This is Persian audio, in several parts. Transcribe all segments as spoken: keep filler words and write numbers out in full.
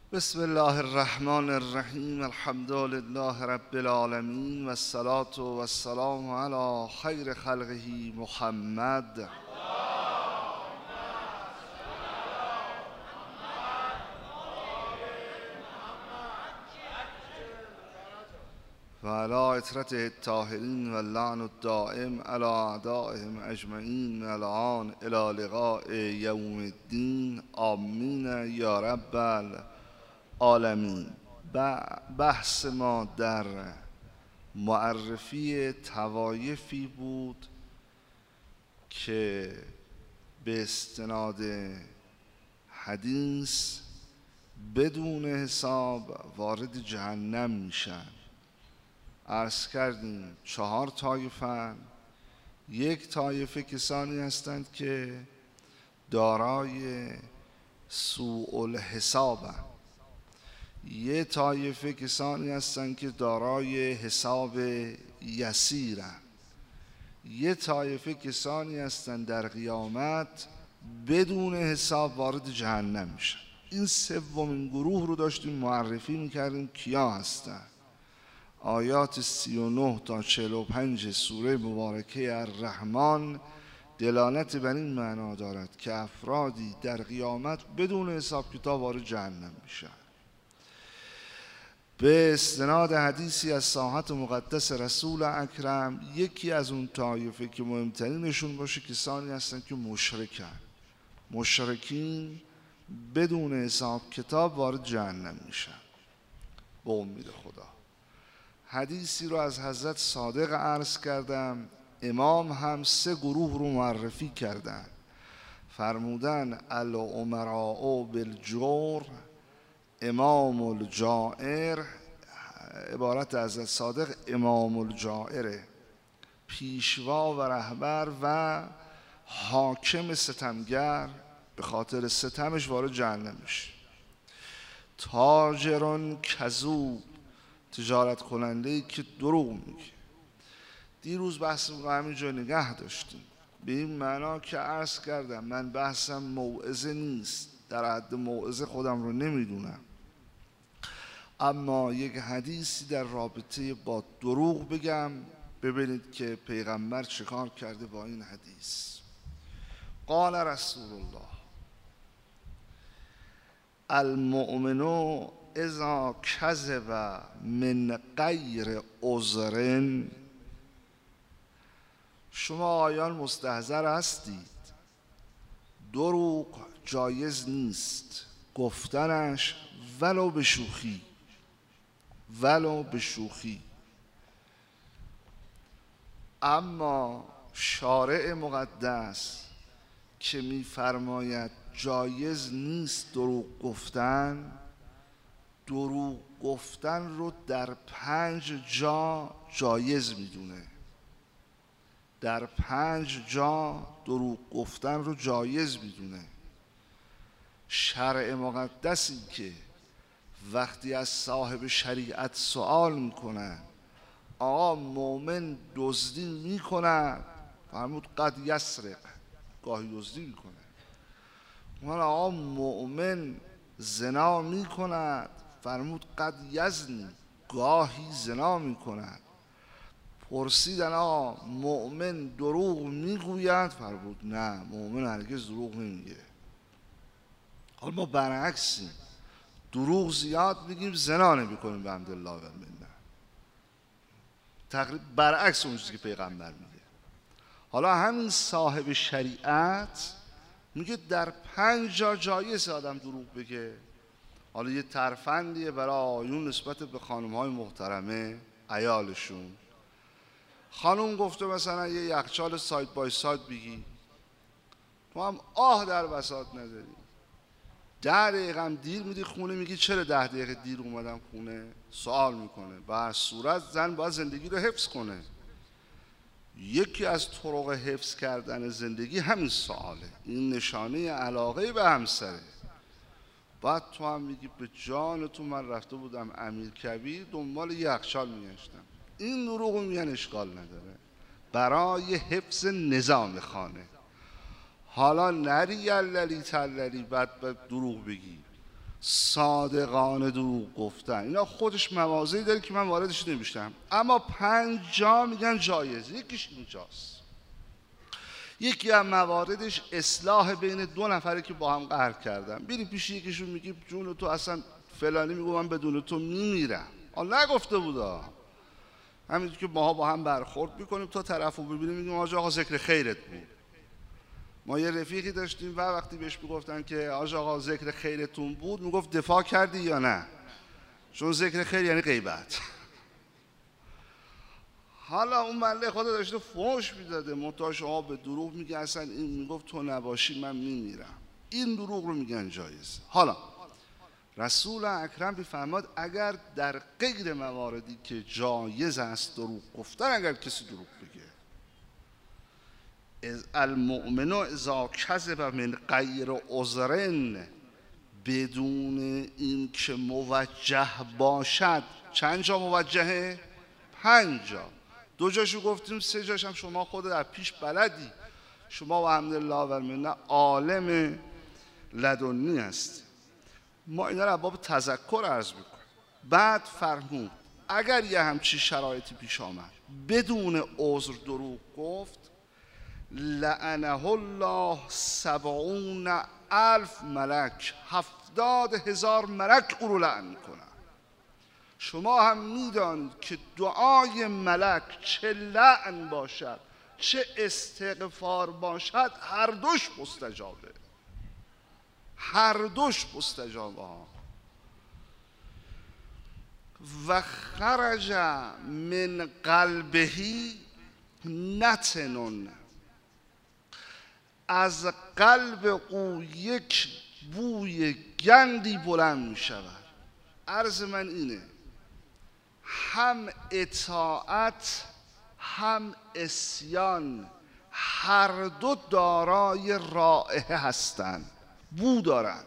بسم الله الرحمن الرحیم. الحمد لله رب العالمین و الصلاة و السلام علی خیر خلقه محمد و علی اطرته الطاهرین و اللعن الدائم علی اعدائهم اجمعین من الآن الی لقاء یوم الدین. آمین یا رب العالمین. بحث ما در معرفی طوایفی بود که به استناد حدیث بدون حساب وارد جهنم میشن. عرض کردیم چهار طایفه. یک طایفه کسانی هستند که دارای سوء الحسابند. یک طایفه کسانی هستند که دارای حساب یسیرند. یک طایفه کسانی هستند در قیامت بدون حساب وارد جهنم میشن. این سومین گروه رو داشتیم معرفی میکردیم کیا هستند. آیات سی و نه تا چهل و پنج سوره مبارکه الرحمن دلالت بر این معنا دارد که افرادی در قیامت بدون حساب کتاب وارد جهنم میشن. به استناد حدیثی از ساحت مقدس رسول اکرم، یکی از اون طایفه که مهمترینشون باشه کسانی هستن که مشرکن. مشرکین بدون حساب کتاب وارد جهنم میشن به امید خدا. حدیثی رو از حضرت صادق عرض کردم. امام هم سه گروه رو معرفی کردن. فرمودن الامراء بالجور، امام الجائر. عبارت حضرت صادق امام الجائره، پیشوا و رهبر و حاکم ستمگر، به خاطر ستمش وارد جهنم میشه. تاجرون کذوب، تجارت کننده‌ای که دروغ میگه. دیروز بحثمون رو همینجا نگه داشتیم به این معنا که عرض کردم من بحثم موعظه نیست، در حد موعظه خودم رو نمیدونم، اما یک حدیثی در رابطه با دروغ بگم ببینید که پیغمبر چیکار کرده با این حدیث. قال رسول الله المؤمن اذا کذب من غیر عذر. شما آیان مستحضر هستید دروغ جایز نیست گفتنش ولو به شوخی، ولو به شوخی. اما شارع مقدس که می‌فرماید جایز نیست دروغ گفتن، دروغ گفتن رو در پنج جا جایز میدونه. در پنج جا دروغ گفتن رو جایز میدونه. شرع مقدسی که وقتی از صاحب شریعت سوال میکنن آقا مؤمن دزدی میکنه، فرمود قد یسرق، گاهی دزدی میکنه. اون آقا مؤمن زنا میکند، فرمود قد یزنی، گاهی زنا میکند. پرسیدن آقا مؤمن دروغ میگوید، فرمود نه مؤمن هرگز دروغ نمیگه. حالا ما برعکسیم، دروغ زیاد میگیم زنا نمیکنیم به حمدالله و منه. تقریبا برعکس اون چیزی که پیغمبر میگه. حالا همین صاحب شریعت میگه در پنج جا جایز آدم دروغ بگه. حالا یه ترفندیه برای آیون نسبت به خانم‌های محترمه عیالشون. خانم گفته مثلا یه یخچال ساید بای ساید بگی، تو هم آه در بساط نداری. ده دقیقه هم دیر میدی خونه، میگی چرا ده دقیقه دیر اومدم خونه؟ سوال میکنه. به هر صورت زن باید زندگی رو حفظ کنه. یکی از طرق حفظ کردن زندگی همین سواله. این نشانه علاقه به همسره. بعد تو هم میگی به جان تو من رفته بودم امیرکبیر دنبال یخچال میگشتم. این دروغ میگن اشکال نداره برای حفظ نظام خانه. حالا نری یللی تللی بعد بعد دروغ بگی. صادقانه دروغ گفتن، اینا خودش مواضعی داره که من واردش نمیشم، اما پنج جا میگن جایز. یکیش اینجاست. یکی از مواردش اصلاح بین دو نفره که با هم قهر کردن. بیری پیش یکیشون میگی جون تو اصلا فلانی میگه من بدون تو میمیرم. آن نگفته بودا، همینطور که ماها با هم برخورد میکنیم تا طرفو ببینیم میگیم آقا آقا ذکر خیرت بود. ما یه رفیقی داشتیم و وقتی بهش میگفتن که آقا آقا ذکر خیرتون بود، میگفت دفاع کردی یا نه؟ چون ذکر خیر یعنی غیبت. حالا اون مله خدا داشته فوش میداده، منتها شما به دروغ میگه اصلا این میگفت تو نباشی من میمیرم. این دروغ رو میگن جایز. حالا رسول اکرم بفرماد اگر در غیر مواردی که جایز است دروغ گفتن، اگر کسی دروغ بگه، المؤمن اذا کذب من غیر عذر، بدون این که موجه باشد. چند جا موجهه؟ پنج جا. دو جاشو گفتیم، سه جاش هم شما خود در پیش بلدی. شما و الحمدلله و المنه عالم لدنی هستی. ما اینا رو باب تذکر عرض میکنیم. بعد فرمود اگر یه همچی شرایطی پیش آمد بدون عذر دروغ گفت، لعنه الله سبعون الف ملک، هفتاد هزار ملک او رو لعن میکنن. شما هم میدانید که دعای ملک چه لعن باشد چه استغفار باشد، هر دوش مستجابه، هر دوش مستجابه ها. و خرج من قلبهی نتنون، از قلب او یک بوی گندی بلند می شود. عرض من اینه، هم اطاعت هم عصیان هر دو دارای رائحه هستند، بو دارند.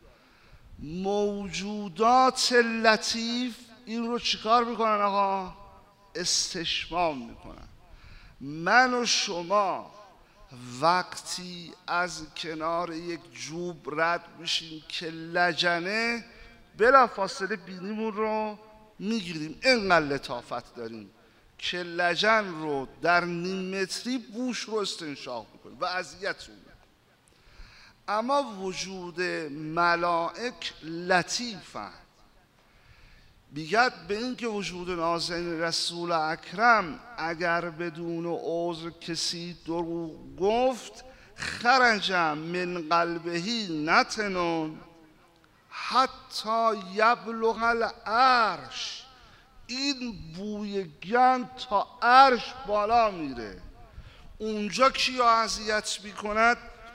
موجودات لطیف این رو چیکار میکنن آقا؟ استشمام میکنن. من و شما وقتی از کنار یک جوب رد میشیم که لجنه، بلا فاصله بینیمون رو میگیریم، اینقدر لطافت داریم که لجن رو در نیم متری بوش رو استنشاق میکنیم و اذیت میکنیم. اما وجود ملائک لطیفه. بیگد به این که وجود نازنین رسول اکرم اگر بدون عذر کسی دروغ گفت، خرج من قلبهی نتنون حتی یبلغ العرش، این بوی گند تا عرش بالا میره. اونجا کیو اذیت میکند؟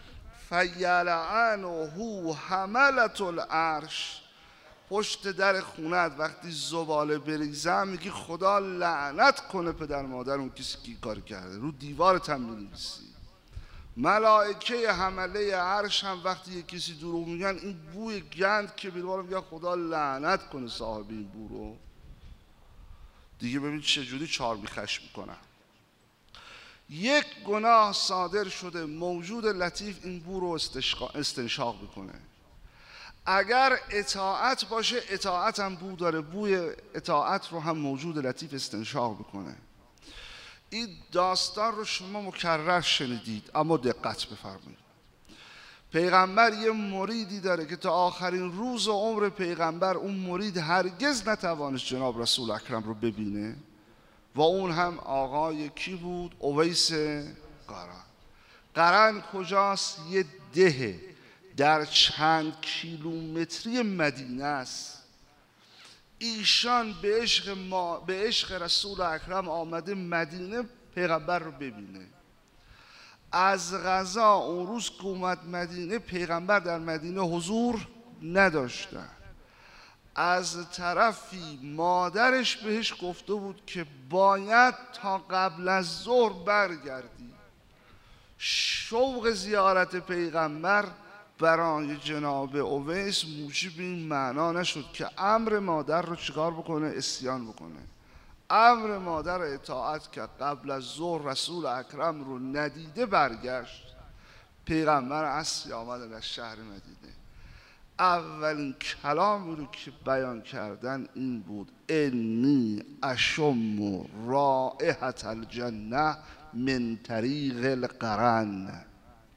فیلعنه حملة العرش، پشت در خونت وقتی زباله بریزم میگی خدا لعنت کنه پدر مادر اون کسی که کار کرده، رو دیوارت هم می‌نویسی. ملائکه حمله عرش هم وقتی یک کسی دروغ میگن، این بوی گند که بیرون میگه خدا لعنت کنه صاحب این بو رو. دیگه ببین چجوری چار میخش میکنن. یک گناه صادر شده، موجود لطیف این بو رو استنشاق میکنه. اگر اطاعت باشه، اطاعت هم بو داره، بوی اطاعت رو هم موجود لطیف استنشاق میکنه. این داستان رو شما مکرر شنیدید، اما دقت بفرمایید. پیغمبر یه مریدی داره که تا آخرین روز عمر پیغمبر اون مرید هرگز نتوانست جناب رسول اکرم رو ببینه، و اون هم آقای کی بود؟ اویس قرن. قرن کجاست؟ یه ده در چند کیلومتری مدینه است. ایشان به عشق, ما به عشق رسول اکرم آمده مدینه پیغمبر رو ببینه. از قضا اون روز که اومد مدینه، پیغمبر در مدینه حضور نداشتن. از طرفی مادرش بهش گفته بود که باید تا قبل از ظهر برگردی. شوق زیارت پیغمبر برای جناب اویس موجب این معنا نشد که امر مادر رو چیکار بکنه؟ عصیان بکنه. امر مادر اطاعت که قبل از ظهر رسول اکرم رو ندیده برگشت. پیغمبر عصری آمدن از شهر مدینه. اولین کلامی رو که بیان کردن این بود: انی اشم رائحة الجنه من طریق القرن.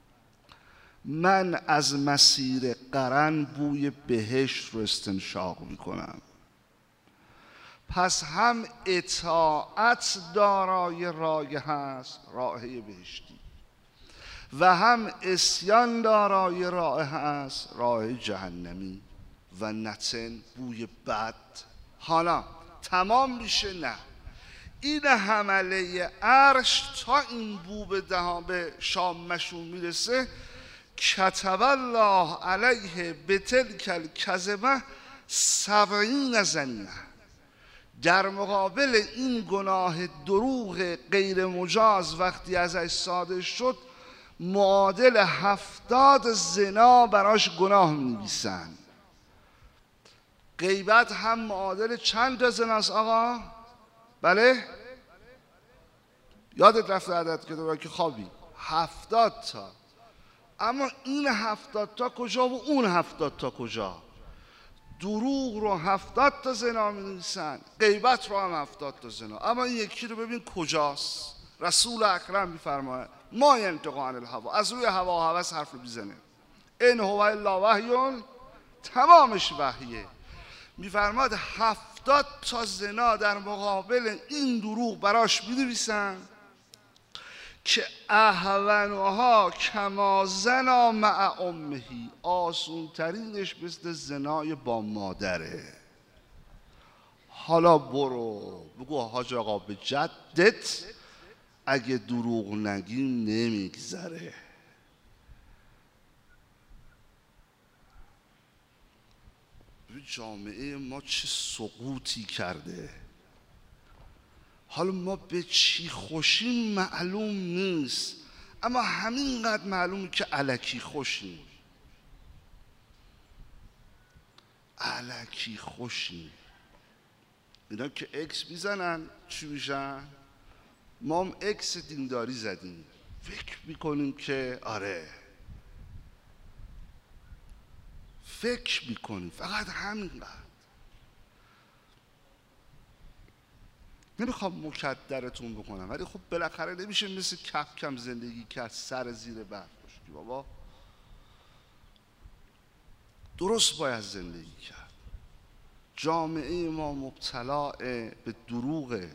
من از مسیر قرن بوی بهشت رو استنشاق میکنم. پس هم اطاعت دارای رایحه هست، رایحه بهشتی، و هم اسیان دارای رایحه است، رایحه جهنمی و نتن، بوی بد. حالا تمام میشه؟ نه، این حمله عرش تا این بو به دهان به شامشون میرسه، کتب الله علیه بتلک الکذبه سبعین زنیه. در مقابل این گناه دروغ غیر مجاز وقتی ازش صادر شد، معادل هفتاد زنا براش گناه می‌نویسن. غیبت هم معادل چند تا زناست آقا؟ بله؟ یادت رفته عدد که دوباره که خوابی؟ هفتاد تا. اما این هفتاد تا کجا و اون هفتاد تا کجا؟ دروغ رو هفتاد تا زنا می‌نویسن، غیبت رو هم هفتاد تا زنا. اما این یکی رو ببین کجاست. رسول اکرم می‌فرماید ما ینطق عن الهوا، از روی هوا و هوس حرف میزنه. ان هو الا وحی، تمامش وحیه. می‌فرماید هفتاد تا زنا در مقابل این دروغ براش می‌نویسن که اهونها کما زنا مع امهی، آسون ترینش مثل زنای با مادره. حالا برو بگو حاج آقا به جدت اگه دروغ نگیم نمیگذره. جامعه ما چه سقوطی کرده. حالا ما به چی خوشیم معلوم نیست، اما همینقدر معلومه که الکی خوشیم. الکی خوشیم. اینا که اکس میزنن چی میشن؟ ما هم اکس دینداری زدیم، فکر میکنیم که آره، فکر میکنیم فقط همینقدر. نمیخوام مکدرتون بکنم، ولی خب بالاخره نمیشه مثل کف کم زندگی کرد سر زیر برف باشی. بابا درست باید زندگی کرد. جامعه ما مبتلا به دروغه،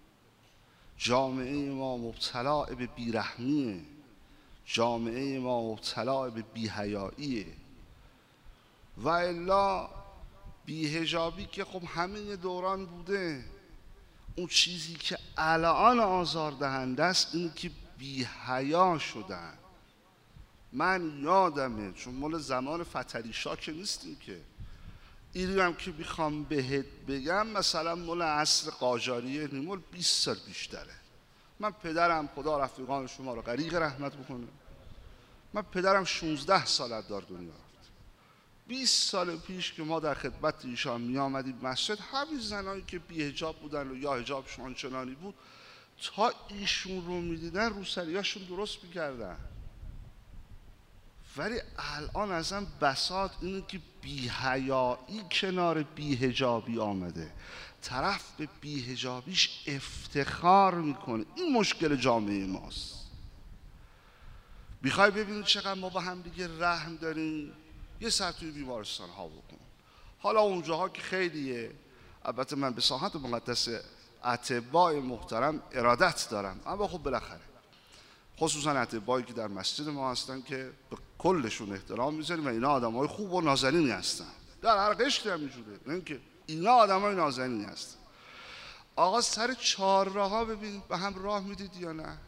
جامعه ما مبتلا به بیرحمیه، جامعه ما مبتلا به بی‌حیاییه. و الا بی‌حجابی که خب همین دوران بوده. اون چیزی که الان آزاردهنده است اینه که بی‌حیا شدن. من یادمه، چون مال زمان فتریشا که نیستیم که، اینو هم که میخوام بهت بگم مثلا مال عصر قاجاریه، مال بیست سال بیشتره. من پدرم خدا رفیقان شما رو غریق رحمت بکنه، من پدرم شونزده سال از دار دنیا رفت. بیست سال پیش که ما در خدمت ایشان می آمدیم مسجد، همین زنایی که بی حجاب بودن و یا حجابشون آنچنانی بود، تا ایشون رو می دیدن روسریاشون درست می کردن. ولی الان اصلا بساط اینه که بی حیایی کنار بی حجابی آمده، طرف به بی حجابیش افتخار میکنه. این مشکل جامعه ماست. میخوای ببینید چقدر ما با هم دیگه رحم داریم؟ یه سر توی بیمارستان ها بکن. حالا اونجاها که خیلیه، البته من به ساحت مقدس اطباء محترم ارادت دارم، اما خب بالاخره خصوصا اطبایی که در مسجد ما هستن که به کلشون احترام میذاریم و اینا آدمای خوب و نازنینی هستن. در هر قشری هم اینجوره، نه اینکه اینا آدمای نازنینی هستن. آقا سر چهارراه ها ببینید به هم راه میدید یا نه؟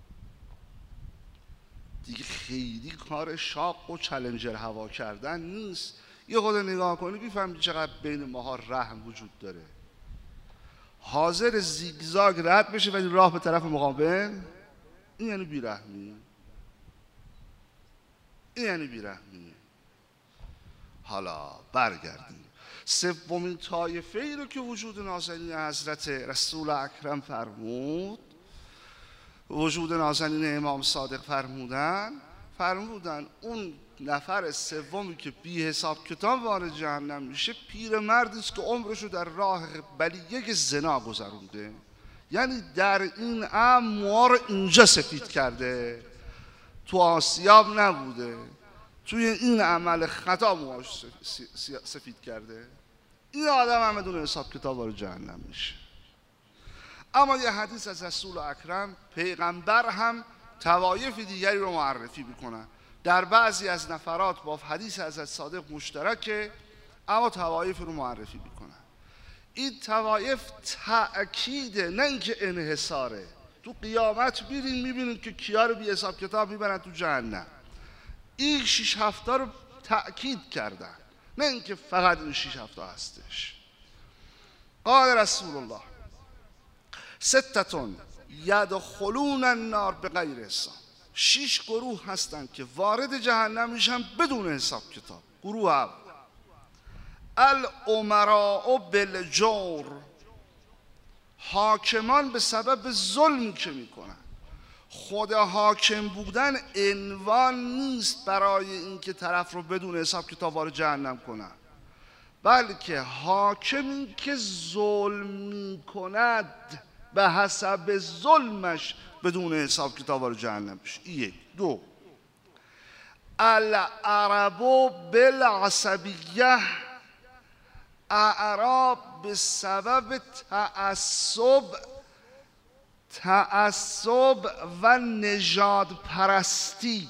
دیگه خیلی کار شاق و چالنجر هوا کردن نیست. یه خود نگاه کنی بیفهمی چقدر بین ماها رحم وجود داره. حاضر زیگزاگ رد بشه ولی راه به طرف مقابل، این یعنی بیرحمی. این یعنی بیرحمی. حالا برگردیم. سومین طایفه ای رو که وجود نازنین حضرت رسول اکرم فرمود، وجود نازنین امام صادق فرمودن، فرمودن اون نفر سومی که بی حساب کتاب وارد جهنم میشه پیرمردی است که عمرشو در راه بلیه زنا گذرونده. یعنی در این امر موها رو اینجا سفید کرده، تو آسیاب نبوده، توی این عمل خطا موهاش سفید کرده. این آدم هم بدون حساب کتاب وارد جهنم میشه. اما یه حدیث از رسول اکرم، پیغمبر هم طوایف دیگری رو معرفی میکنن. در بعضی از نفرات با حدیث حضرت صادق مشترکه، اما طوایف رو معرفی میکنن. این طوایف تأکیده، نه اینکه انحصاره. تو قیامت بیرین میبینید که کیا رو بی حساب کتاب میبرن تو جهنم. این شیش هفته رو تأکید کردن، نه اینکه فقط این شیش هفته هستش. قال رسول الله ستتون یدخلون النار بغیر حساب. شیش گروه هستند که وارد جهنم میشن بدون حساب کتاب. گروه اول الامراء بالجور، حاکمان به سبب ظلمی که میکنن. خود حاکم بودن عنوان نیست برای اینکه طرف رو بدون حساب کتاب وارد جهنم کنن، بلکه حاکمی که ظلم میکند به حسب ظلمش بدون حساب کتاب وارد جهنم بشه. یک. دو، العرب بالعصبیه، اعراب به سبب تعصب تعصب و نژاد پرستی.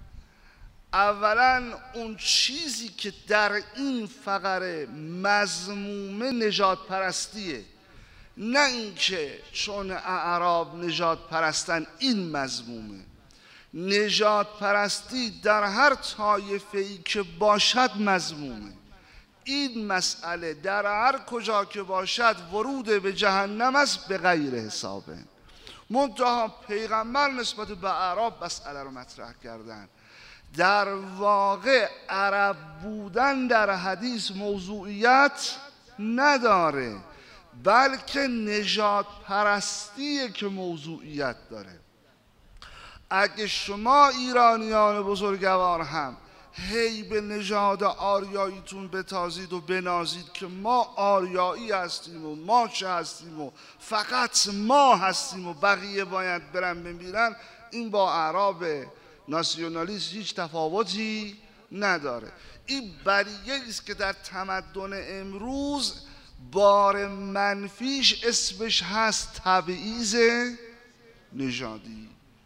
اولا اون چیزی که در این فقره مذمومه نژاد پرستیه، نه اینکه چون اعراب نژاد پرستن این مذمومه. نژاد پرستی در هر طایفه‌ای که باشد مذمومه. این مسئله در هر کجا که باشد ورود به جهنم است به غیر حسابه. منتها پیغمبر نسبت به اعراب مسئله رو مطرح کردن. در واقع عرب بودن در حدیث موضوعیت نداره، بلکه نژاد پرستیه که موضوعیت داره. اگه شما ایرانیان بزرگوار هم هی به نژاد آریاییتون بتازید و بنازید که ما آریایی هستیم و ما چه هستیم و فقط ما هستیم و بقیه باید برن بمیرن، این با اعراب ناسیونالیست هیچ تفاوتی نداره. این بریه است که در تمدن امروز بار منفیش اسمش هست تبعیض نژادی.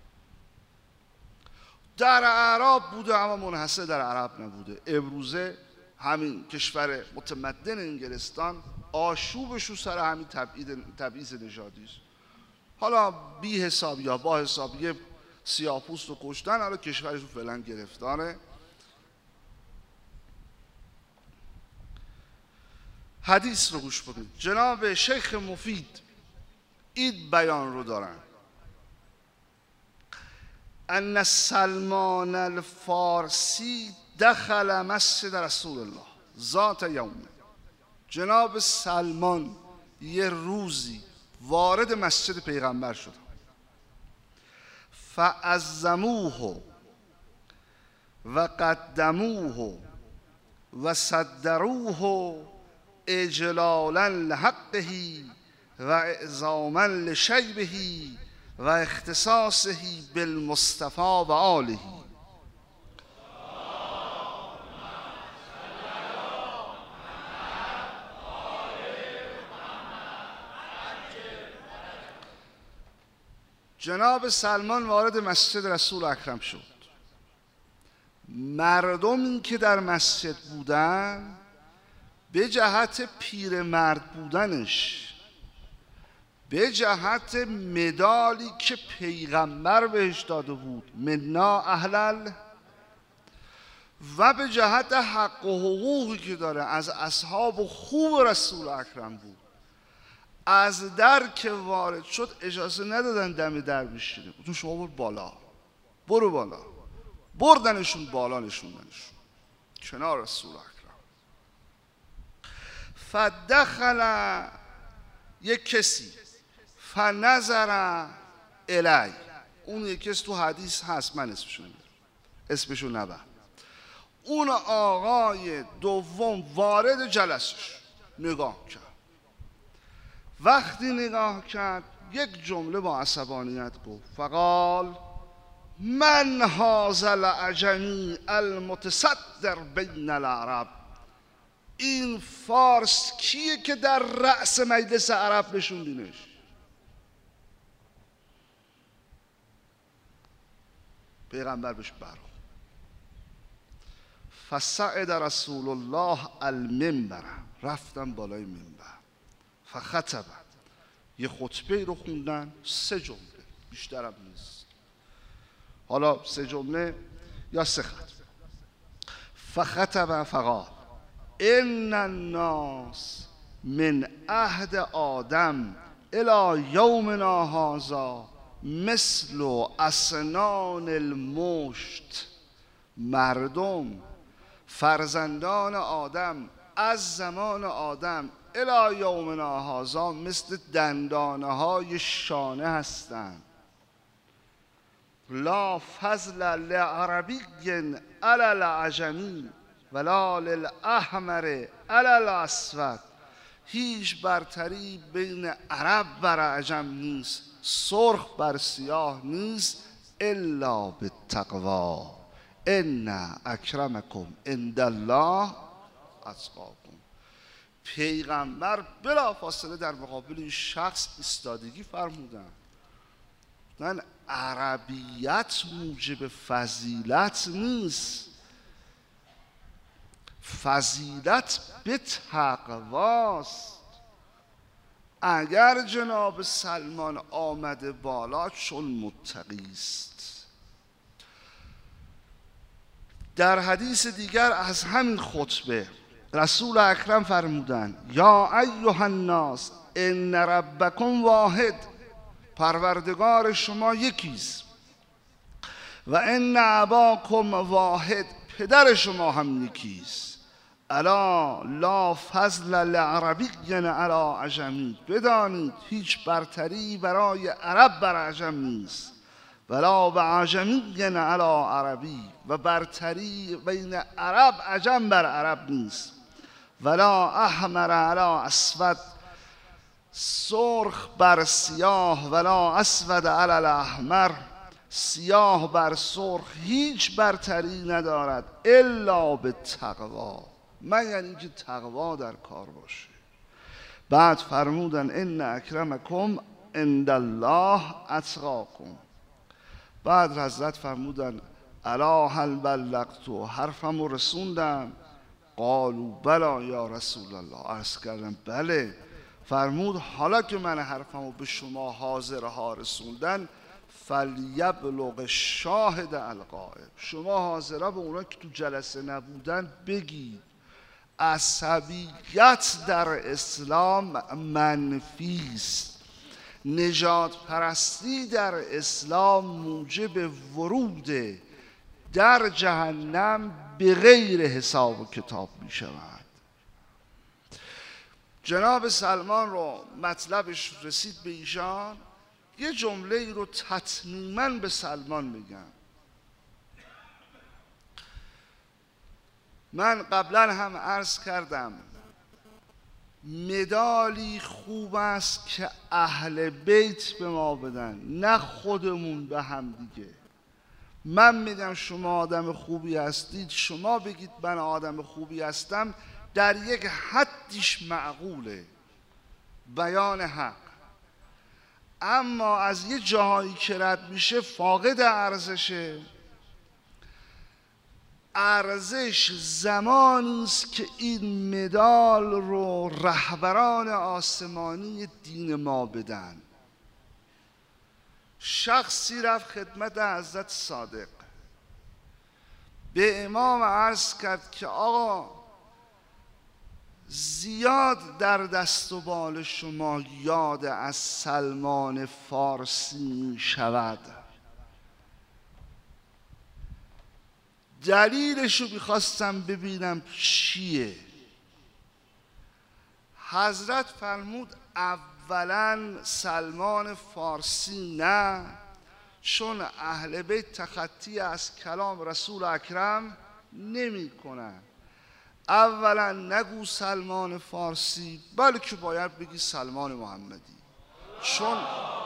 در اعراب بوده اما منحصر در عرب نبوده. امروزه همین کشور متمدن انگلستان آشوبش رو سر همین تبعیض نژادی است. حالا بی حساب یا با حساب یه سیاه‌پوست رو کشتن، حالا کشورش رو فعلا گرفتاره. حدیث رو گوش بدید. جناب شیخ مفید این بیان رو دارن: ان سلمان الفارسی دخل مسجد رسول الله ذات یوم. جناب سلمان یه روزی وارد مسجد پیغمبر شد. فعظموه و قدموه و صدروه اجلالا لحقه و اعظاما لشیبه و اختصاصه بالمصطفى و آله. جناب سلمان وارد مسجد رسول اکرم شد. مردمی که در مسجد بودن به جهت پیرمرد بودنش، به جهت مدالی که پیغمبر بهش داده بود منا اهلل، و به جهت حق و حقوقی که داره از اصحاب و خوب رسول اکرم بود، از در که وارد شد اجازه ندادن دم در بشینه. تو شما برو بالا، برو بالا. بردنشون بالا، نشوندنشون کنار رسول اکرم. فدخل یک کسی فنظر الی، اون یک کسی تو حدیث هست، من اسمشو نمیدونم، اسمشو نبر. اون آقای دوم وارد جلسش نگاه کرد. وقتی نگاه کرد یک جمله با عصبانیت گفت، فقال من هذا العجمی المتصدر بین العرب. این فارس کیه که در رأس مجلس عرب نشوندینش؟ پیغمبر بهش برخورد. فصعد رسول الله المنبر، رفتم بالای منبر. فخطب، یه خطبه رو خوندن، سه جمله، بیشترم نیست. حالا سه جمله یا سه خط. فخطب فقال ان الناس من عهد آدم الی یومنا هذا مثل اسنان المشت. مردم، فرزندان آدم از زمان آدم الی یومنا هذا مثل دندانه های شانه هستند. لا فضل لعربی علی العجمی ولا للاحمر علی الاسود. هیچ برتری بین عرب بر عجم نیست، سرخ بر سیاه نیست، الا بالتقوا ان اکرمکم عند الله اتقاکم. پیغمبر بلافاصله در مقابل این شخص ایستادگی فرمودن. من عربیت موجب فضیلت نیست، فضیلت به تقواست. اگر جناب سلمان آمده بالا چون متقی است. در حدیث دیگر از همین خطبه رسول اکرم فرمودند یا ایها الناس ان ربکم واحد، پروردگار شما یکیست. و ان اباکم واحد، پدر شما هم یکیست. الا لا فضل لعربی علی عجمی، بدانید هیچ برتری برای عرب بر عجم نیست. ولا بعجمی علی عربی، و برتری بین عرب عجم بر عرب نیست. ولا احمر علی اسود، سرخ بر سیاه، ولا اسود علی الاحمر، سیاه بر سرخ هیچ برتری ندارد الا به تقوا، من یعنی که تقوا در کار باشه. بعد فرمودن ان اکرمکم عند الله اتقاکم. بعد حضرت فرمودن الا هل بلغت، حرفمو رسوندم؟ قالوا بلا یا رسول الله، عرض کردم بله. فرمود حالا که من حرفمو به شما حاضرها رسوندن، فلیبلغ شاهد الغائب. شما حاضرها به اونا که تو جلسه نبودن بگید عصبیت در اسلام منفی است. نجات پرستی در اسلام موجب ورود در جهنم به غیر حساب و کتاب می شود. جناب سلمان رو مطلبش رسید به ایشان، یه جمله ای رو تتمیما به سلمان میگم. من قبلا هم عرض کردم مدالی خوب است که اهل بیت به ما بدن، نه خودمون به هم دیگه. من میگم شما آدم خوبی هستید، شما بگید من آدم خوبی هستم، در یک حدیش معقوله، بیان حق. اما از یه جاهایی که رد میشه فاقد ارزشه. ارزش زمانی است که این مدال رو رهبران آسمانی دین ما بدن. شخصی رفت خدمت حضرت صادق، به امام عرض کرد که آقا زیاد در دست و بال شما یاد از سلمان فارسی می شود، دلیلش رو میخواستم ببینم چیه. حضرت فرمود اولا سلمان فارسی نه، چون اهل بیت تخطی از کلام رسول اکرم نمی کنن. اولا نگو سلمان فارسی، بلکه باید بگی سلمان محمدی، چون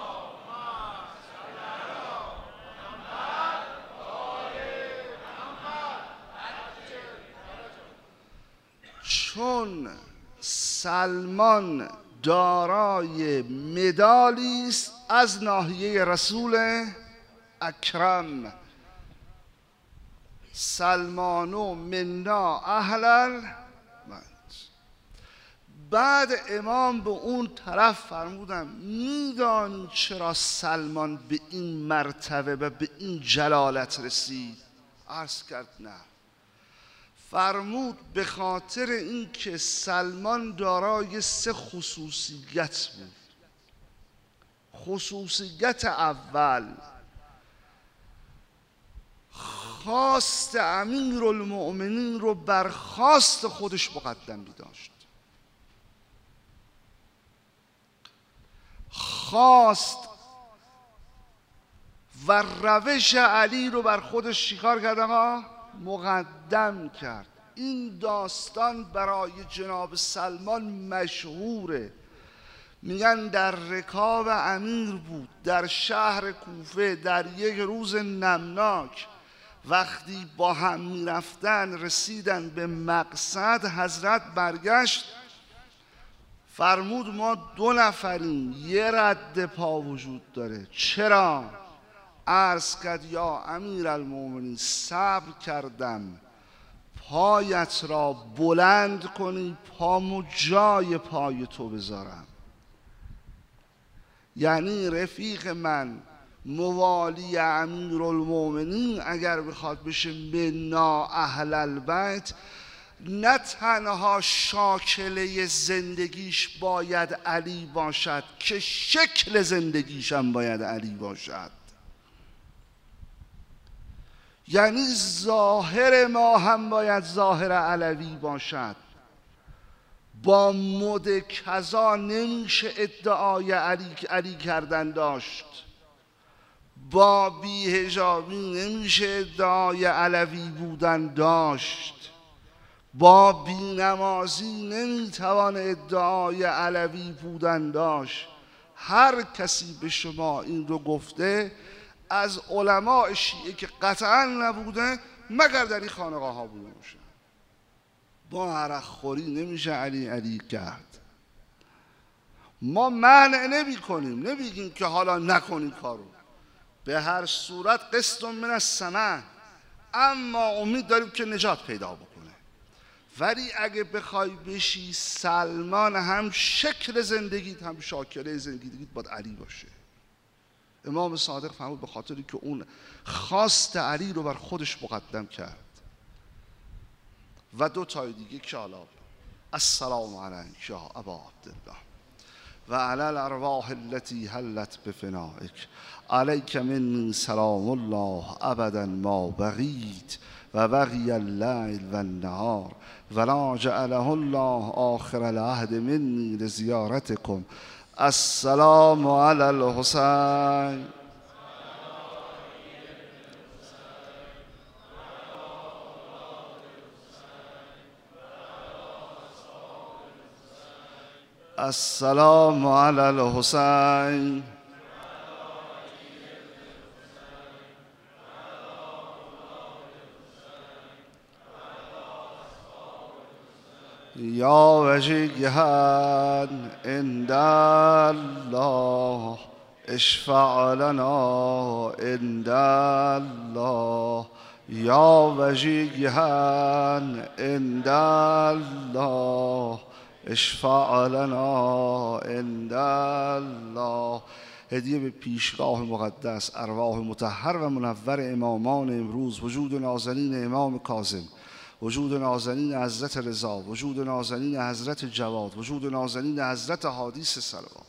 چون سلمان دارای مدالی است از ناحیه رسول اکرم. سلمانو منا اهلل. بعد امام به اون طرف فرمودن میدانی چرا سلمان به این مرتبه و به این جلالت رسید؟ عرض کرد نه. فرمود به خاطر اینکه سلمان دارای سه خصوصیت بود. خصوصیت اول، خواست امیرالمؤمنین رو بر خواست خودش مقدم می داشت. خواست و روش علی رو بر خودش چیکار کرد آقا؟ مقدم کرد. این داستان برای جناب سلمان مشهوره. میگن در رکاب امیر بود در شهر کوفه در یک روز نمناک، وقتی با هم میرفتن رسیدن به مقصد، حضرت برگشت فرمود ما دو نفریم، یه رد پا وجود داره. چرا؟ عرض کرد یا امیرالمومنین صبر کردم پایت را بلند کنی پامو جای پای تو بذارم. یعنی رفیق من موالی امیرالمومنین اگر بخواد بشه منا اهل البیت، نه تنها شاکله زندگیش باید علی باشد که شکل زندگیش هم باید علی باشد. یعنی ظاهر ما هم باید ظاهر علوی باشد. با مد کذا نمیشه ادعای علی, علی کردن داشت. با بی‌حجابی نمیشه ادعای علوی بودن داشت. با بینمازی نمیتوان ادعای علوی بودن داشت. هر کسی به شما این رو گفته از علماء شیعه که قطعا نبوده مگر در این خانقاه ها بوده باشه. با عرق خوری نمیشه علی علی کرد. ما منع نمی کنیم، نمیگیم که حالا نکنیم کارو، به هر صورت قسط من السمع، اما امید داریم که نجات پیدا بکنه. ولی اگه بخوای بشی سلمان، هم شکل زندگیت هم شاکله زندگیت باید علی باشه. امام صادق فرمود به خاطری که اون خواست علی رو بر خودش مقدم کرد. و دو تای دیگه که حالا السلام علیک یا ابا عبدالله و علی الارواح التي حلت بفنائک علیک منی سلام الله ابدا ما بقیت و بقی اللیل و النهار ولا جعله الله آخر العهد منی لزیارتکم. السلام علی الحسین السلام علی الحسین یا وجیها عند الله اشفع لنا عند الله یا وجیها عند الله اشفع لنا عند الله. هدیه به پیشگاه مقدس ارواح مطهر و منور امامان امروز، وجود نازنین امام کاظم، وجود نازنین حضرت رضا، وجود نازنین حضرت جواد، وجود نازنین حضرت حادث صلوات.